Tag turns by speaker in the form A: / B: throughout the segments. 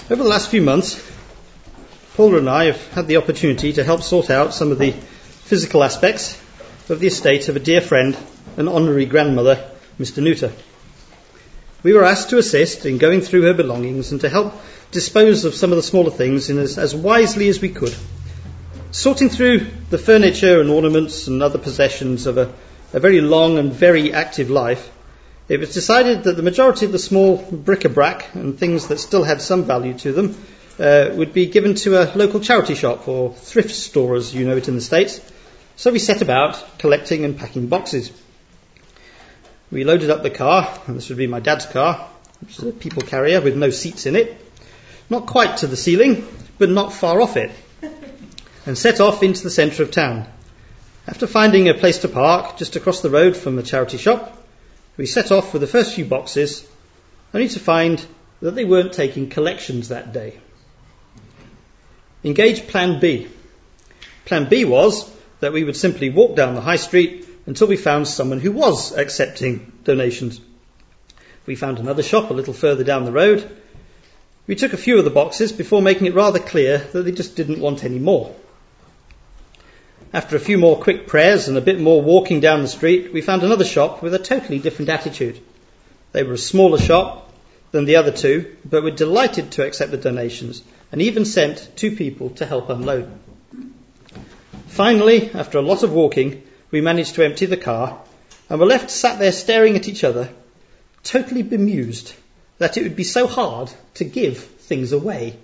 A: Over the last few months, Paula and I have had the opportunity to help sort out some of the physical aspects of the estate of a dear friend and honorary grandmother, Mr. Nutter. We were asked to assist in going through her belongings and to help dispose of some of the smaller things in as wisely as we could. Sorting through the furniture and ornaments and other possessions of a very long and very active life, it was decided that the majority of the small bric-a-brac and things that still had some value to them would be given to a local charity shop or thrift store, as you know it in the States. So we set about collecting and packing boxes. We loaded up the car, and this would be my dad's car, which is a people carrier with no seats in it, not quite to the ceiling, but not far off it, and set off into the centre of town. After finding a place to park just across the road from the charity shop, we set off with the first few boxes, only to find that they weren't taking collections that day. Engage Plan B. Plan B was that we would simply walk down the high street until we found someone who was accepting donations. We found another shop a little further down the road. We took a few of the boxes before making it rather clear that they just didn't want any more. After a few more quick prayers and a bit more walking down the street, we found another shop with a totally different attitude. They were a smaller shop than the other two, but were delighted to accept the donations and even sent 2 people to help unload. Finally, after a lot of walking, we managed to empty the car and were left sat there staring at each other, totally bemused that it would be so hard to give things away.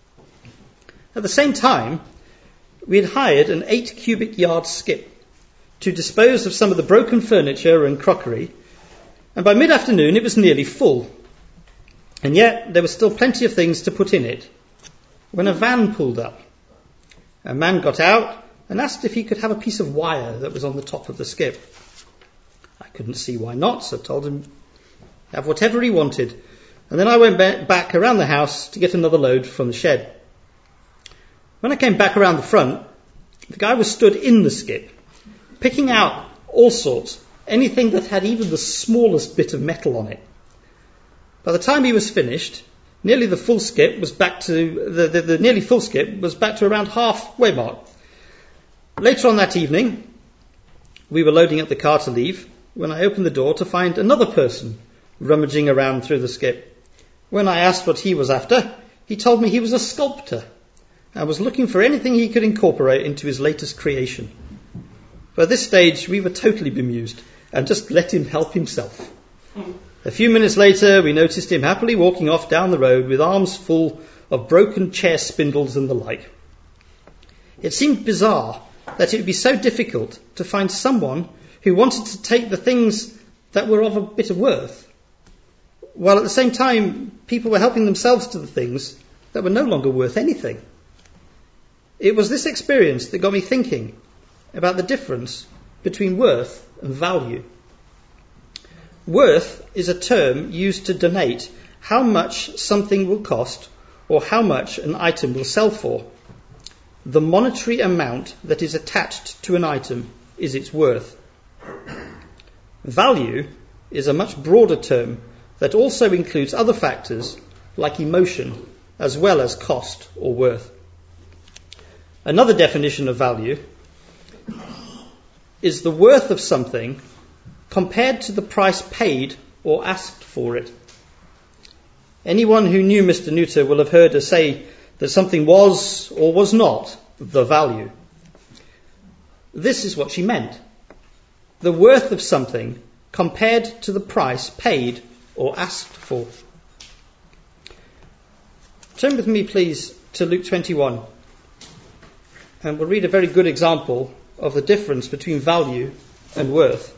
A: At the same time, we had hired an 8 cubic yard skip to dispose of some of the broken furniture and crockery, and by mid-afternoon it was nearly full. And yet there was still plenty of things to put in it when a van pulled up. A man got out and asked if he could have a piece of wire that was on the top of the skip. I couldn't see why not, so I told him have whatever he wanted, and then I went back around the house to get another load from the shed. When I came back around the front, the guy was stood in the skip, picking out all sorts, anything that had even the smallest bit of metal on it. By the time he was finished, nearly the full skip was back to the nearly full skip was back to around halfway mark. Later on that evening, we were loading up the car to leave when I opened the door to find another person rummaging around through the skip. When I asked what he was after, he told me he was a sculptor and was looking for anything he could incorporate into his latest creation. By this stage, we were totally bemused and just let him help himself. A few minutes later, we noticed him happily walking off down the road with arms full of broken chair spindles and the like. It seemed bizarre that it would be so difficult to find someone who wanted to take the things that were of a bit of worth, while at the same time people were helping themselves to the things that were no longer worth anything. It was this experience that got me thinking about the difference between worth and value. Worth is a term used to denote how much something will cost or how much an item will sell for. The monetary amount that is attached to an item is its worth. Value is a much broader term that also includes other factors like emotion as well as cost or worth. Another definition of value is the worth of something compared to the price paid or asked for it. Anyone who knew Mr. Nutter will have heard her say that something was or was not the value. This is what she meant. The worth of something compared to the price paid or asked for. Turn with me, please, to Luke 21. And we'll read a very good example of the difference between value and worth.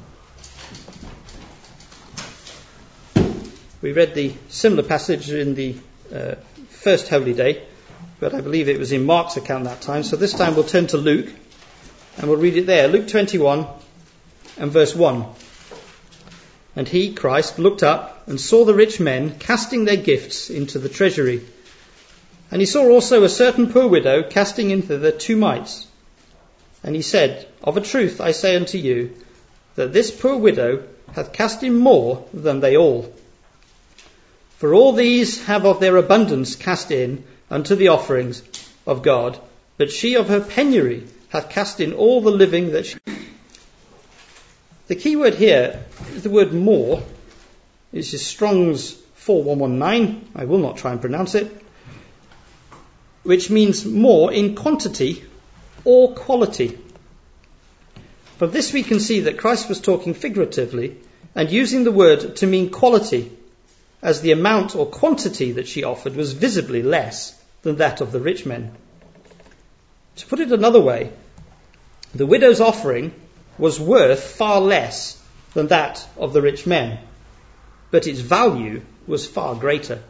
A: We read the similar passage in the first Holy Day, but I believe it was in Mark's account that time. So this time we'll turn to Luke and we'll read it there. Luke 21 and verse 1. And he, Christ, looked up and saw the rich men casting their gifts into the treasury. And he saw also a certain poor widow casting in thither 2 mites. And he said, Of a truth I say unto you, that this poor widow hath cast in more than they all. For all these have of their abundance cast in unto the offerings of God, but she of her penury hath cast in all the living that she... The key word here is the word more. This is Strong's 4119. I will not try and pronounce it. Which means more in quantity or quality. From this we can see that Christ was talking figuratively and using the word to mean quality, as the amount or quantity that she offered was visibly less than that of the rich men. To put it another way, the widow's offering was worth far less than that of the rich men, but its value was far greater.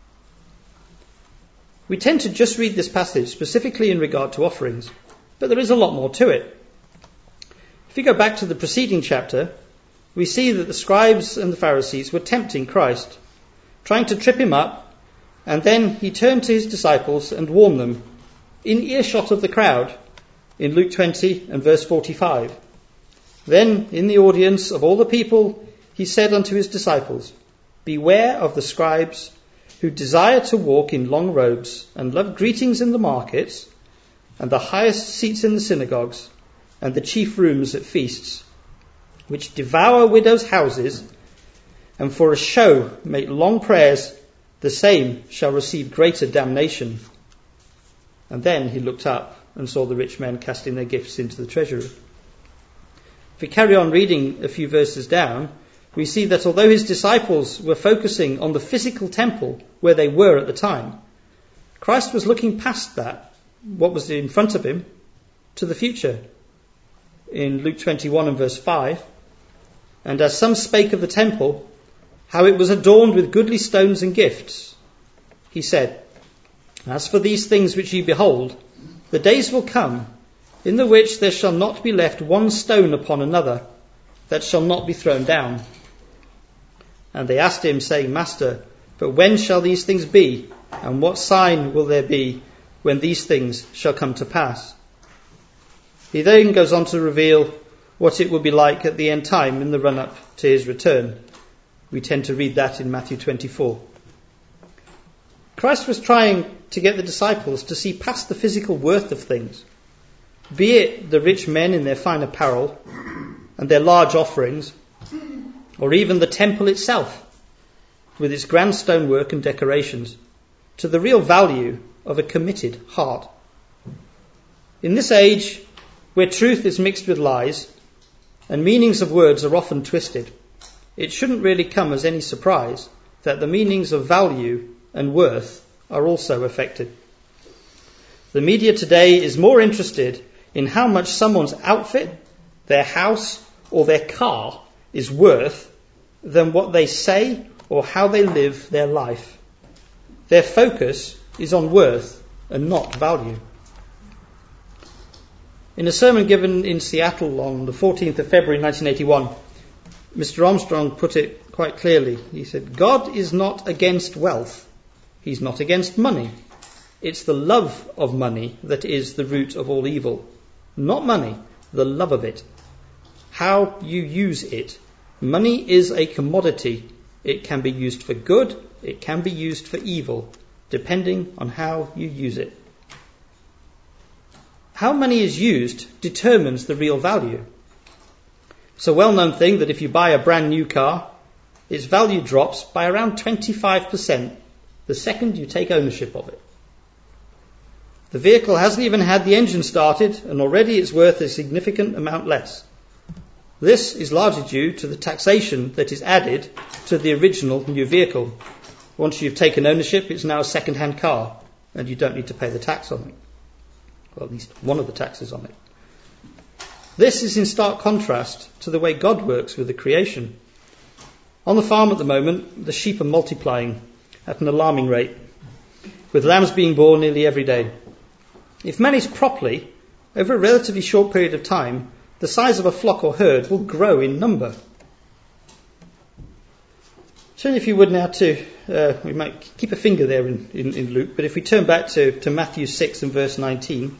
A: We tend to just read this passage specifically in regard to offerings, but there is a lot more to it. If you go back to the preceding chapter, we see that the scribes and the Pharisees were tempting Christ, trying to trip him up, and then he turned to his disciples and warned them in earshot of the crowd in Luke 20 and verse 45. Then, in the audience of all the people, he said unto his disciples, Beware of the scribes who desire to walk in long robes and love greetings in the markets and the highest seats in the synagogues and the chief rooms at feasts, which devour widows' houses and for a show make long prayers. The same shall receive greater damnation. And then he looked up and saw the rich men casting their gifts into the treasury. If we carry on reading a few verses down, we see that although his disciples were focusing on the physical temple where they were at the time, Christ was looking past that, what was in front of him, to the future. In Luke 21 and verse 5, and as some spake of the temple, how it was adorned with goodly stones and gifts, he said, As for these things which ye behold, the days will come, in the which there shall not be left one stone upon another, that shall not be thrown down. And they asked him, saying, Master, but when shall these things be? And what sign will there be when these things shall come to pass? He then goes on to reveal what it will be like at the end time in the run-up to his return. We tend to read that in Matthew 24. Christ was trying to get the disciples to see past the physical worth of things, be it the rich men in their fine apparel and their large offerings, or even the temple itself with its grand stonework and decorations, to the real value of a committed heart. In this age, where truth is mixed with lies and meanings of words are often twisted, it shouldn't really come as any surprise that the meanings of value and worth are also affected. The media today is more interested in how much someone's outfit, their house, or their car is worth than what they say or how they live their life. Their focus is on worth and not value. In a sermon given in Seattle on the 14th of February 1981, Mr. Armstrong put it quite clearly. He said, God is not against wealth. He's not against money. It's the love of money that is the root of all evil. Not money, the love of it. How you use it. Money is a commodity. It can be used for good, it can be used for evil, depending on how you use it. How money is used determines the real value. It's a well-known thing that if you buy a brand new car, its value drops by around 25% the second you take ownership of it. The vehicle hasn't even had the engine started, and already it's worth a significant amount less. This is largely due to the taxation that is added to the original new vehicle. Once you've taken ownership, it's now a second-hand car, and you don't need to pay the tax on it. Well, at least one of the taxes on it. This is in stark contrast to the way God works with the creation. On the farm at the moment, the sheep are multiplying at an alarming rate, with lambs being born nearly every day. If managed properly, over a relatively short period of time, the size of a flock or herd will grow in number. Turn, if you would, now to, we might keep a finger there in Luke, but if we turn back to Matthew 6 and verse 19.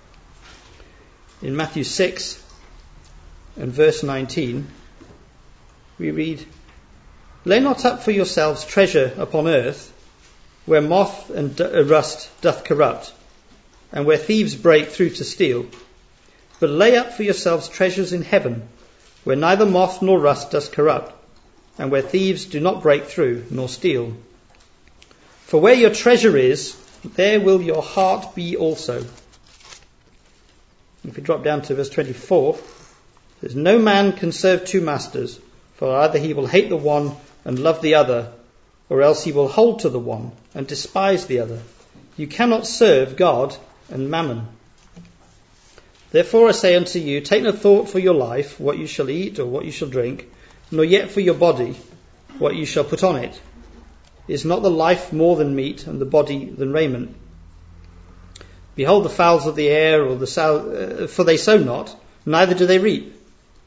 A: In Matthew 6 and verse 19, we read, Lay not up for yourselves treasure upon earth, where moth and rust doth corrupt, and where thieves break through to steal. But lay up for yourselves treasures in heaven, where neither moth nor rust does corrupt, and where thieves do not break through nor steal. For where your treasure is, there will your heart be also. If we drop down to verse 24, there's no man can serve two masters, for either he will hate the one and love the other, or else he will hold to the one and despise the other. You cannot serve God and mammon. Therefore I say unto you, take no thought for your life, what you shall eat or what you shall drink, nor yet for your body, what you shall put on it. Is not the life more than meat, and the body than raiment? Behold the fowls of the air, for they sow not, neither do they reap,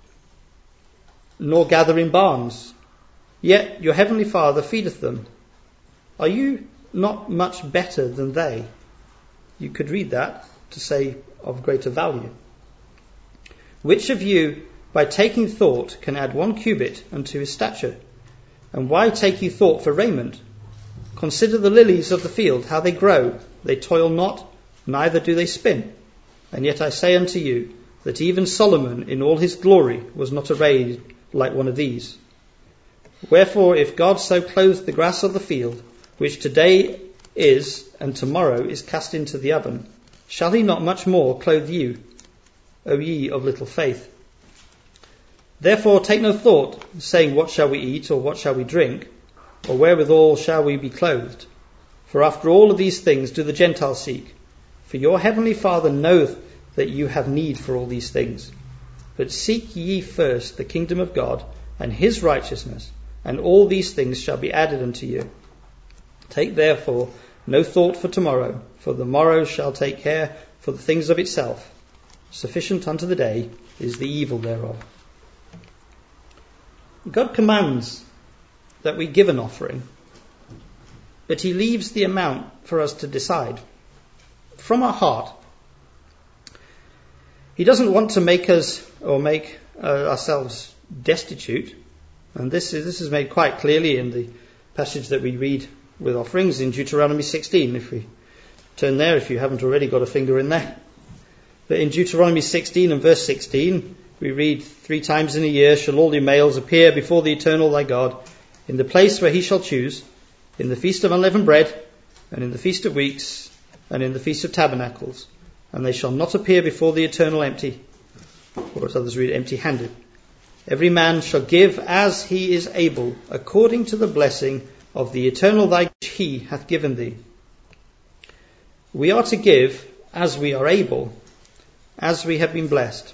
A: nor gather in barns. Yet your heavenly Father feedeth them. Are you not much better than they? You could read that to say of greater value. Which of you, by taking thought, can add 1 cubit unto his stature? And why take you thought for raiment? Consider the lilies of the field, how they grow. They toil not, neither do they spin. And yet I say unto you, that even Solomon in all his glory was not arrayed like one of these. Wherefore, if God so clothed the grass of the field, which today is and tomorrow is cast into the oven, shall he not much more clothe you, O ye of little faith? Therefore take no thought, saying, what shall we eat, or what shall we drink, or wherewithal shall we be clothed? For after all of these things do the Gentiles seek. For your heavenly Father knoweth that you have need for all these things. But seek ye first the kingdom of God and his righteousness, and all these things shall be added unto you. Take therefore no thought for tomorrow, for the morrow shall take care for the things of itself. Sufficient unto the day is the evil thereof. God commands that we give an offering, but he leaves the amount for us to decide from our heart. He doesn't want to make us or make ourselves destitute, and this is made quite clearly in the passage that we read with offerings in Deuteronomy 16. If we turn there, if you haven't already got a finger in there. But in Deuteronomy 16 and verse 16, we read, 3 times in a year shall all your males appear before the Eternal thy God, in the place where he shall choose, in the feast of unleavened bread, and in the feast of weeks, and in the feast of tabernacles. And they shall not appear before the Eternal empty, or as others read, empty-handed. Every man shall give as he is able, according to the blessing of the Eternal thy God which he hath given thee. We are to give as we are able, as we have been blessed.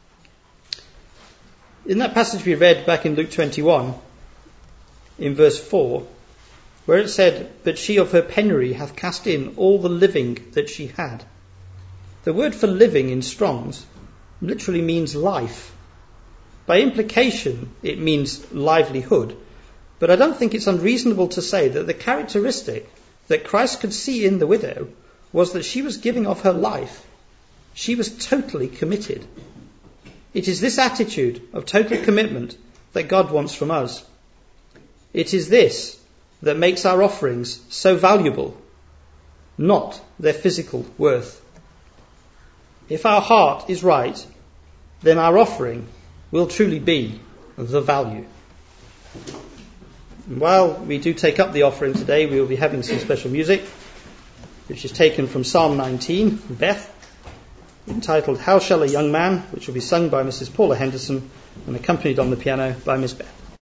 A: In that passage we read back in Luke 21, in verse 4, where it said, but she of her penury hath cast in all the living that she had. The word for living in Strong's literally means life. By implication, it means livelihood. But I don't think it's unreasonable to say that the characteristic that Christ could see in the widow was that she was giving of her life. She was totally committed. It is this attitude of total commitment that God wants from us. It is this that makes our offerings so valuable, not their physical worth. If our heart is right, then our offering will truly be the value. And while we do take up the offering today, we will be having some special music, which is taken from Psalm 19, Beth, entitled How Shall a Young Man, which will be sung by Mrs. Paula Henderson and accompanied on the piano by Miss Beth.